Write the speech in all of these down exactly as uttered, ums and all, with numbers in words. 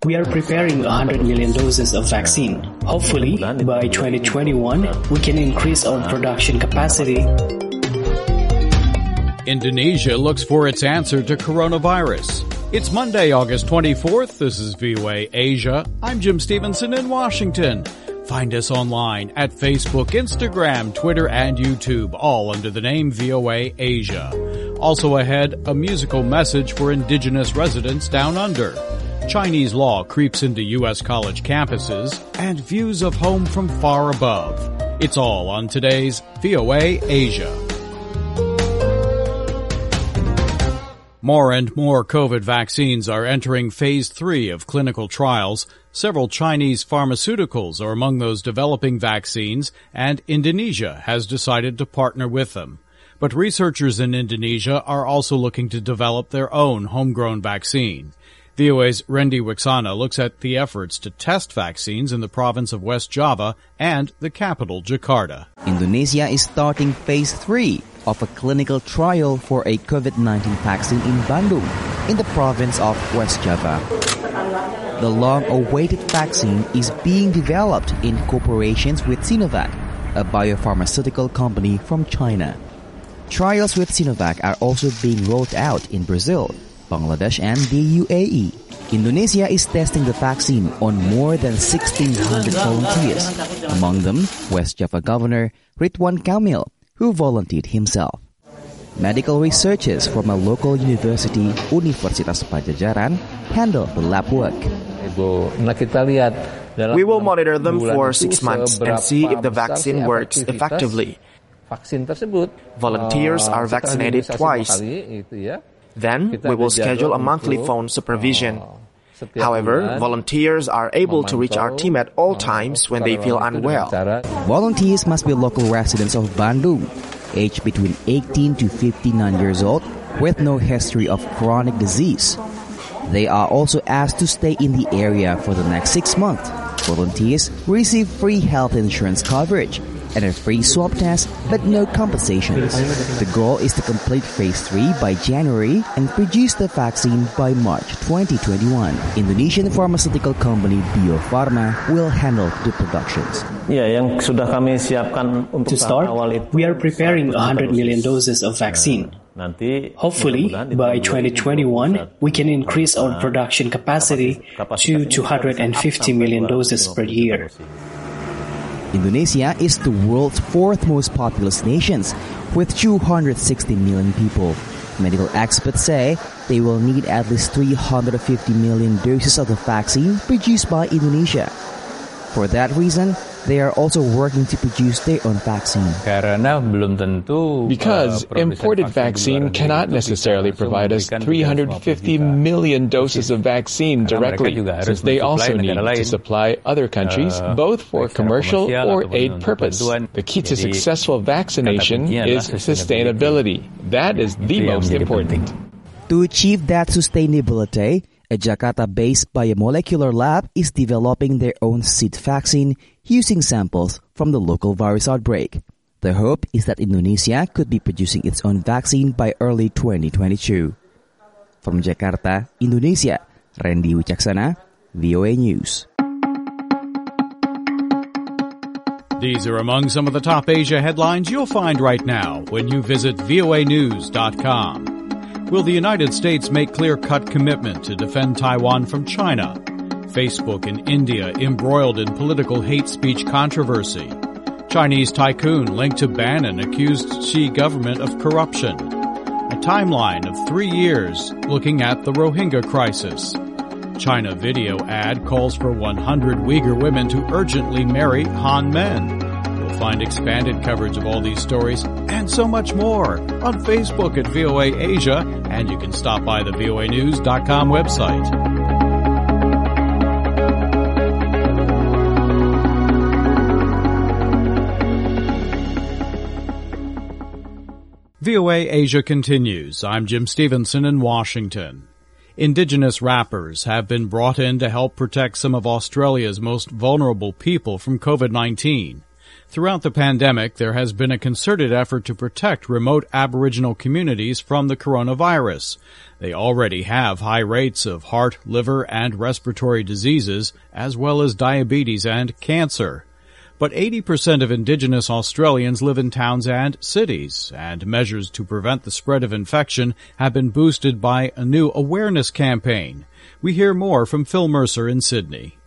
We are preparing one hundred million doses of vaccine. Hopefully, by twenty twenty-one, we can increase our production capacity. Indonesia looks for its answer to coronavirus. It's Monday, August twenty-fourth. This is V O A Asia. I'm Jim Stevenson in Washington. Find us online at Facebook, Instagram, Twitter, and YouTube, all under the name V O A Asia. Also ahead, a musical message for indigenous residents down under. Chinese law creeps into U S college campuses, and views of home from far above. It's all on today's V O A Asia. More and more COVID vaccines are entering phase three of clinical trials. Several Chinese pharmaceuticals are among those developing vaccines, and Indonesia has decided to partner with them. But researchers in Indonesia are also looking to develop their own homegrown vaccine. V O A's Randy Wixana looks at the efforts to test vaccines in the province of West Java and the capital, Jakarta. Indonesia is starting phase three of a clinical trial for a COVID nineteen vaccine in Bandung, in the province of West Java. The long-awaited vaccine is being developed in cooperation with Sinovac, a biopharmaceutical company from China. Trials with Sinovac are also being rolled out in Brazil, Bangladesh, and the U A E. Indonesia is testing the vaccine on more than sixteen hundred volunteers, among them West Java Governor Ridwan Kamil, who volunteered himself. Medical researchers from a local university, Universitas Padjadjaran, handle the lab work. We will monitor them for six months and see if the vaccine works effectively. Volunteers are vaccinated twice. Then we will schedule a monthly phone supervision. However, volunteers are able to reach our team at all times when they feel unwell. Volunteers must be local residents of Bandung, aged between eighteen to fifty-nine years old, with no history of chronic disease. They are also asked to stay in the area for the next six months. Volunteers receive free health insurance coverage and a free swab test, but no compensations. The goal is to complete phase three by January and produce the vaccine by March twenty twenty-one. Indonesian pharmaceutical company Bio Farma will handle the productions. To start, we are preparing one hundred million doses of vaccine. Hopefully, by twenty twenty-one, we can increase our production capacity to two hundred fifty million doses per year. Indonesia is the world's fourth most populous nation, with two hundred sixty million people. Medical experts say they will need at least three hundred fifty million doses of the vaccine produced by Indonesia. For that reason, they are also working to produce their own vaccine. Because imported vaccine cannot necessarily provide us three hundred fifty million doses of vaccine directly, since they also need to supply other countries, both for commercial or aid purpose. The key to successful vaccination is sustainability. That is the most important. To achieve that sustainability, a Jakarta-based biomolecular lab is developing their own seed vaccine using samples from the local virus outbreak. The hope is that Indonesia could be producing its own vaccine by early twenty twenty-two. From Jakarta, Indonesia, Randy Wicaksana, V O A News. These are among some of the top Asia headlines you'll find right now when you visit V O A news dot com. Will the United States make clear-cut commitment to defend Taiwan from China? Facebook and India embroiled in political hate speech controversy. Chinese tycoon linked to Bannon accused Xi government of corruption. A timeline of three years looking at the Rohingya crisis. China video ad calls for one hundred Uyghur women to urgently marry Han men. You'll find expanded coverage of all these stories and so much more on Facebook at V O A Asia, and you can stop by the V O A news dot com website. V O A Asia continues. I'm Jim Stevenson in Washington. Indigenous rappers have been brought in to help protect some of Australia's most vulnerable people from COVID nineteen. Throughout the pandemic, there has been a concerted effort to protect remote Aboriginal communities from the coronavirus. They already have high rates of heart, liver, and respiratory diseases, as well as diabetes and cancer. But eighty percent of Indigenous Australians live in towns and cities, and measures to prevent the spread of infection have been boosted by a new awareness campaign. We hear more from Phil Mercer in Sydney.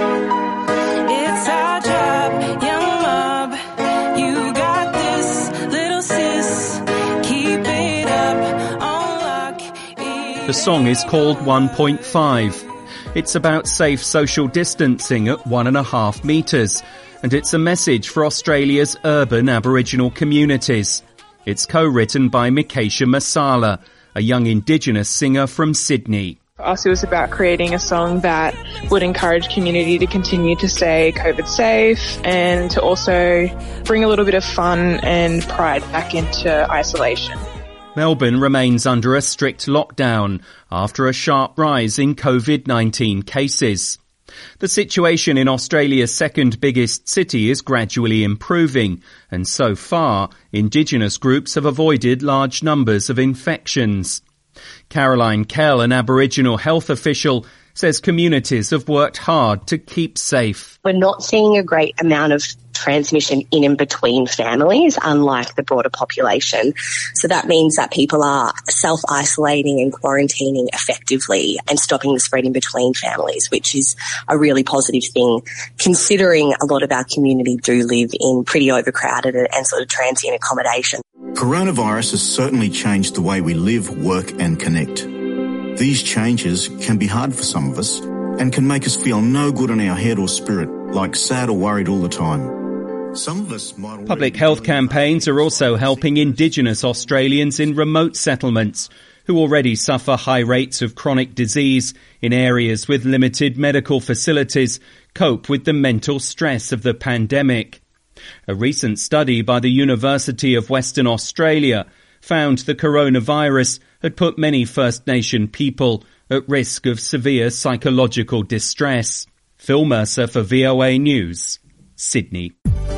It's our job, young mob. You got this, little sis. Keep it up on lock. The song is called one point five. It's about safe social distancing at one and a half metres. And it's a message for Australia's urban Aboriginal communities. It's co-written by Mikesha Masala, a young Indigenous singer from Sydney. For us, it was about creating a song that would encourage community to continue to stay COVID safe and to also bring a little bit of fun and pride back into isolation. Melbourne remains under a strict lockdown after a sharp rise in COVID nineteen cases. The situation in Australia's second biggest city is gradually improving, and so far, Indigenous groups have avoided large numbers of infections. Caroline Kell, an Aboriginal health official, says communities have worked hard to keep safe. We're not seeing a great amount of transmission in and between families, unlike the broader population. So that means that people are self-isolating and quarantining effectively and stopping the spread in between families, which is a really positive thing, considering a lot of our community do live in pretty overcrowded and sort of transient accommodation. Coronavirus has certainly changed the way we live, work and connect. These changes can be hard for some of us and can make us feel no good in our head or spirit, like sad or worried all the time. Some of us might Public health campaigns are also helping Indigenous Australians in remote settlements who already suffer high rates of chronic disease in areas with limited medical facilities cope with the mental stress of the pandemic. A recent study by the University of Western Australia found the coronavirus had put many First Nation people at risk of severe psychological distress. Phil Mercer for V O A News, Sydney.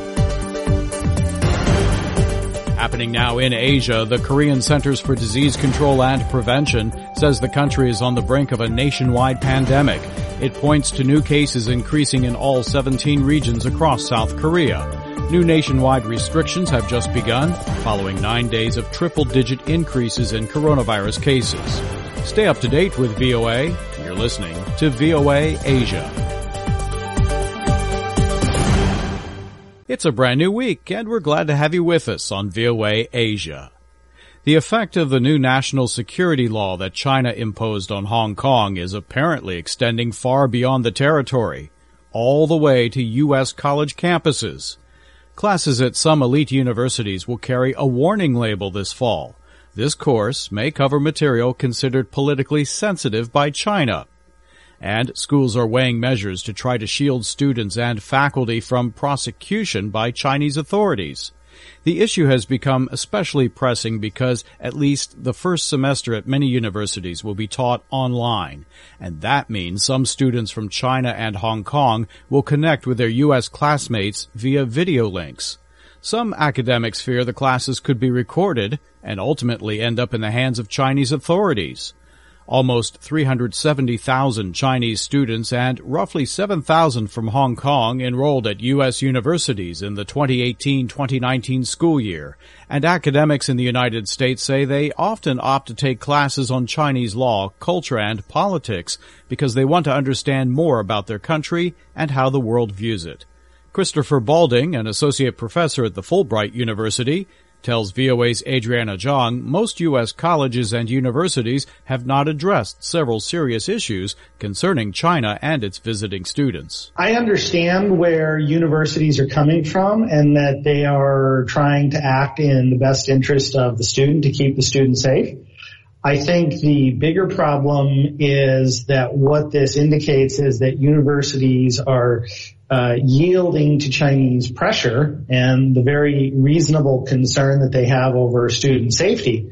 Happening now in Asia, the Korean Centers for Disease Control and Prevention says the country is on the brink of a nationwide pandemic. It points to new cases increasing in all seventeen regions across South Korea. New nationwide restrictions have just begun, following nine days of triple-digit increases in coronavirus cases. Stay up to date with V O A. You're listening to V O A Asia. It's a brand new week, and we're glad to have you with us on V O A Asia. The effect of the new national security law that China imposed on Hong Kong is apparently extending far beyond the territory, all the way to U S college campuses. Classes at some elite universities will carry a warning label this fall. This course may cover material considered politically sensitive by China. And schools are weighing measures to try to shield students and faculty from prosecution by Chinese authorities. The issue has become especially pressing because at least the first semester at many universities will be taught online, and that means some students from China and Hong Kong will connect with their U S classmates via video links. Some academics fear the classes could be recorded and ultimately end up in the hands of Chinese authorities. Almost three hundred seventy thousand Chinese students and roughly seven thousand from Hong Kong enrolled at U S universities in the twenty eighteen twenty nineteen school year, and academics in the United States say they often opt to take classes on Chinese law, culture, and politics because they want to understand more about their country and how the world views it. Christopher Balding, an associate professor at the Fulbright University, tells V O A's Adriana Zhang most U S colleges and universities have not addressed several serious issues concerning China and its visiting students. I understand where universities are coming from and that they are trying to act in the best interest of the student to keep the student safe. I think the bigger problem is that what this indicates is that universities are Uh, yielding to Chinese pressure and the very reasonable concern that they have over student safety.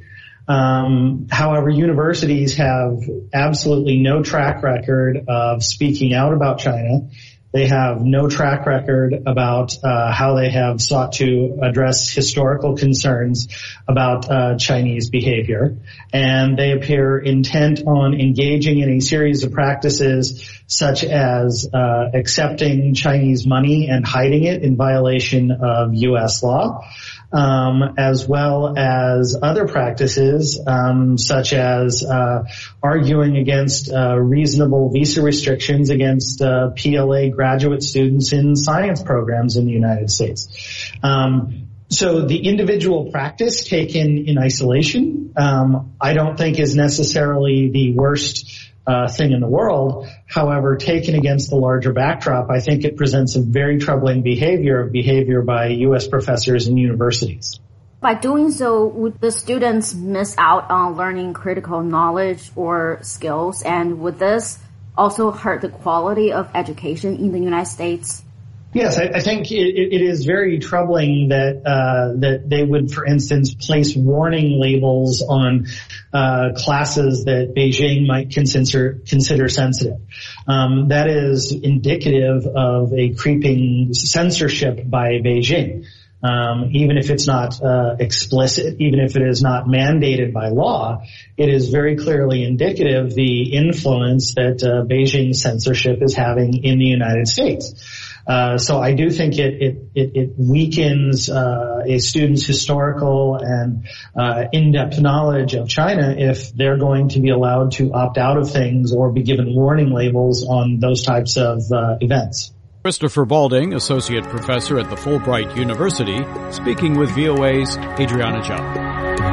Um, however, universities have absolutely no track record of speaking out about China. They have no track record about uh, how they have sought to address historical concerns about uh, Chinese behavior. And they appear intent on engaging in a series of practices such as uh, accepting Chinese money and hiding it in violation of U S law. Um, as well as other practices, um, such as uh, arguing against uh, reasonable visa restrictions against uh, P L A graduate students in science programs in the United States. Um, so the individual practice taken in isolation, um, I don't think is necessarily the worst Uh, thing in the world. However, taken against the larger backdrop, I think it presents a very troubling behavior of behavior by U S professors and universities. By doing so, would the students miss out on learning critical knowledge or skills? And would this also hurt the quality of education in the United States? Yes, I, I think it, it is very troubling that uh, that they would, for instance, place warning labels on uh, classes that Beijing might consider consider sensitive. Um, that is indicative of a creeping censorship by Beijing. Um, even if it's not uh, explicit, even if it is not mandated by law, it is very clearly indicative the influence that uh, Beijing censorship is having in the United States. Uh, so I do think it it it, it weakens uh, a student's historical and uh, in-depth knowledge of China if they're going to be allowed to opt out of things or be given warning labels on those types of uh, events. Christopher Balding, Associate Professor at the Fulbright University, speaking with V O A's Adriana Jung.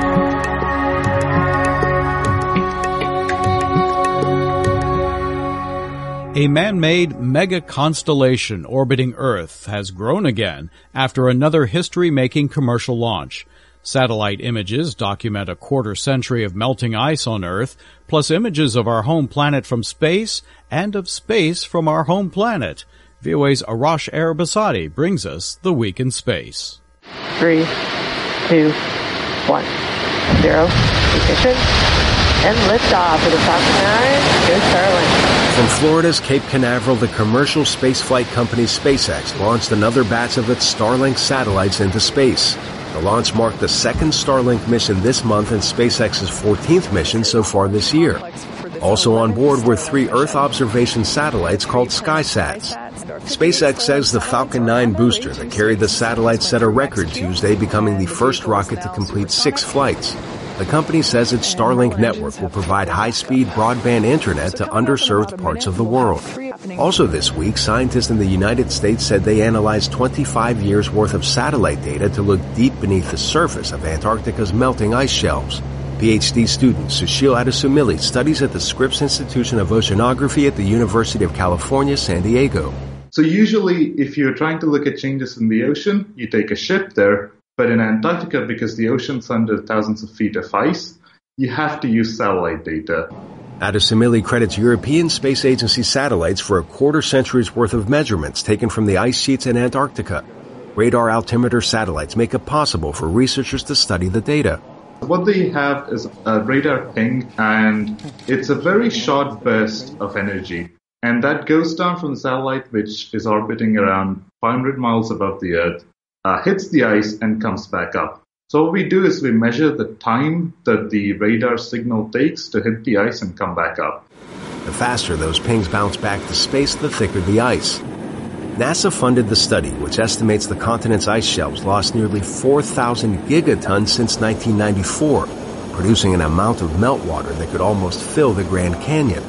A man-made mega-constellation orbiting Earth has grown again after another history-making commercial launch. Satellite images document a quarter century of melting ice on Earth, plus images of our home planet from space and of space from our home planet. V O A's Arash Arabasadi brings us the Week in Space. Three, two, one, zero, ignition, and liftoff of the Falcon nine. Go Starlink. From Florida's Cape Canaveral, the commercial spaceflight company SpaceX launched another batch of its Starlink satellites into space. The launch marked the second Starlink mission this month and SpaceX's fourteenth mission so far this year. Also on board were three Earth observation satellites called SkySats. SpaceX says the Falcon nine booster that carried the satellites set a record Tuesday, becoming the first rocket to complete six flights. The company says its Starlink network will provide high-speed broadband internet to underserved parts of the world. Also this week, scientists in the United States said they analyzed twenty-five years worth of satellite data to look deep beneath the surface of Antarctica's melting ice shelves. PhD student Sushil Adesumilli studies at the Scripps Institution of Oceanography at the University of California, San Diego. So usually, if you're trying to look at changes in the ocean, you take a ship there. But in Antarctica, because the ocean's under thousands of feet of ice, you have to use satellite data. Adesumilli credits European Space Agency satellites for a quarter century's worth of measurements taken from the ice sheets in Antarctica. Radar altimeter satellites make it possible for researchers to study the data. What they have is a radar ping, and it's a very short burst of energy. And that goes down from the satellite, which is orbiting around five hundred miles above the Earth, Uh, hits the ice and comes back up. So what we do is we measure the time that the radar signal takes to hit the ice and come back up. The faster those pings bounce back to space, the thicker the ice. NASA funded the study, which estimates the continent's ice shelves lost nearly four thousand gigatons since nineteen ninety-four, producing an amount of meltwater that could almost fill the Grand Canyon.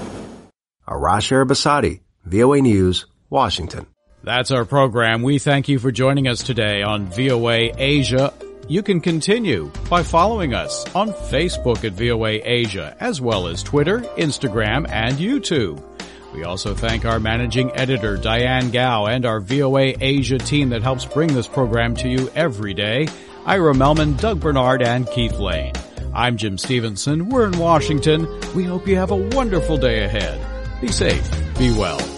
Arash Arabasadi, V O A News, Washington. That's our program. We thank you for joining us today on V O A Asia. You can continue by following us on Facebook at V O A Asia, as well as Twitter, Instagram, and YouTube. We also thank our managing editor, Diane Gao, and our V O A Asia team that helps bring this program to you every day, Ira Melman, Doug Bernard, and Keith Lane. I'm Jim Stevenson. We're in Washington. We hope you have a wonderful day ahead. Be safe. Be well.